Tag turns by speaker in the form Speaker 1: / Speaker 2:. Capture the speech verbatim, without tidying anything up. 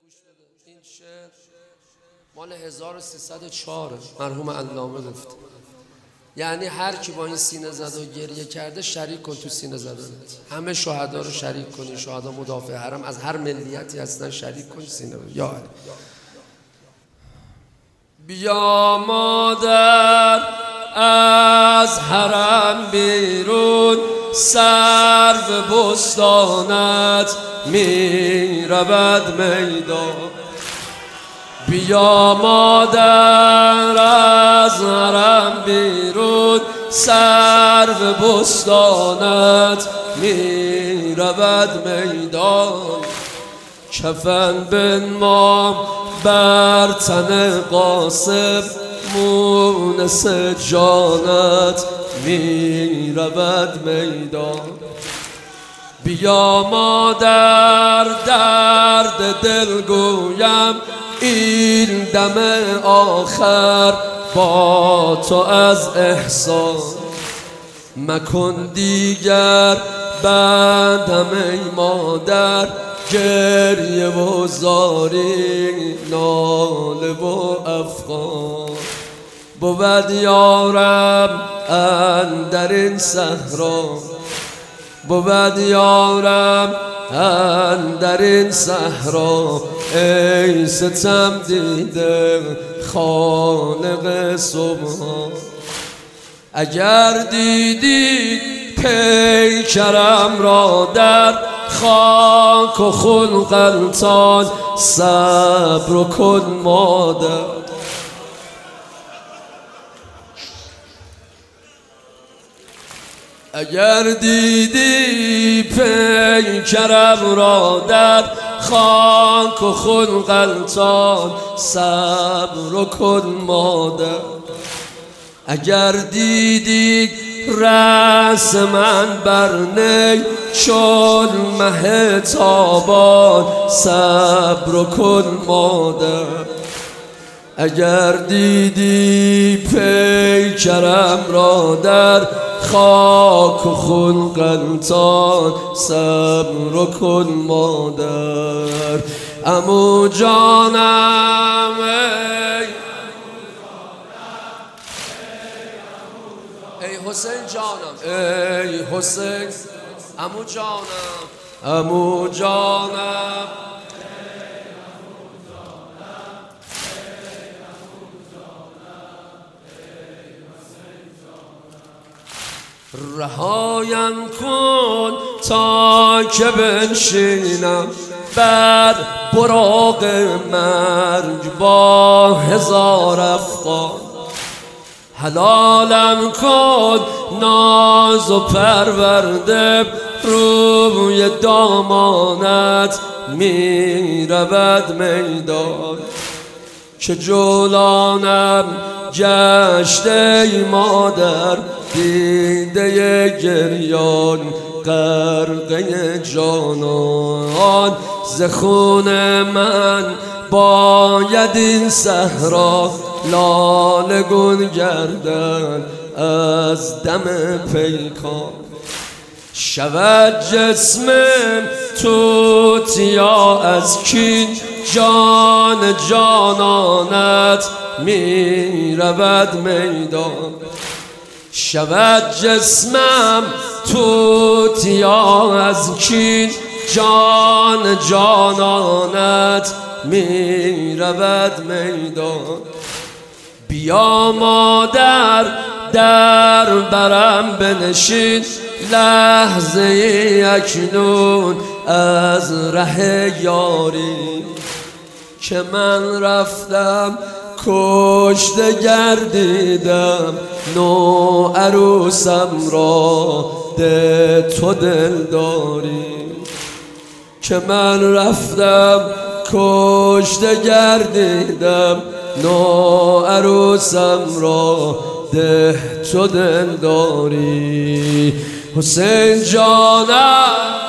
Speaker 1: این شعر مال هزار و سیصد و چهار مرحوم علامه گفت. یعنی هر کی با این سینه زده و گریه کرده شریک کن تو سینه زدنت. همه شهدا رو شریک کنی، شهدا مدافع حرم از هر ملیتی هستن شریک کن سینه رو. یا علی. بیا مادر از حرم بیرون، سرو بستانت می رود میدان. بیا مادر از حرم بیرون، سرو بستانت می رود میدان. کفن بنمام بر تن قاسم، مونس جانت می رود میدان. بیا مادر درد دل گویم، این دم آخر با تو از احسان. مکن دیگر بعدم ای مادر، گریه و زاری ناله و افغان. بود یارم اندر این صحرا، بود یارم اندر این صحرا، ای ستم دیده خالق سبحان. اگر دیدی پیکرم را در خاک و خلقلتان، صبر کن مادر. اگر دیدی پیکرم را در خاک و خلقلتان، صبر کن مادر. اگر دیدی رأس من بر نی چون مه تابان، صبر کن مادر. اگر دیدی پیکرم را در خاک و خلقلتان، صبر کن مادر. عمو جانم ای حسین جانم، ای حسین عمو جانم، عمو جانم. رهایم کن تا که بنشینم بر براق مرگ با هزار افغان. حلالم کن ناز و پرورده، روی دامانت می رود میدان. که جولانم گشته ای مادر، دیده گریان غرقه جانان. ز خون من باید این صحرا لاله گون گردد از دم پیکان. شود جسمم توتیا از کین، جان جانانت می رود میدان. شود جسمم توتیا از کین، جان جانانت می رود میدان. بیا مادر در برم بنشین، لحظه اکنون از ره یاری. که من رفتم کشته گردیدم، نو عروسم را ده تو دل داری. که من رفتم کشته گردیدم، نو عروسم را ده تو دل داری. حسین جانم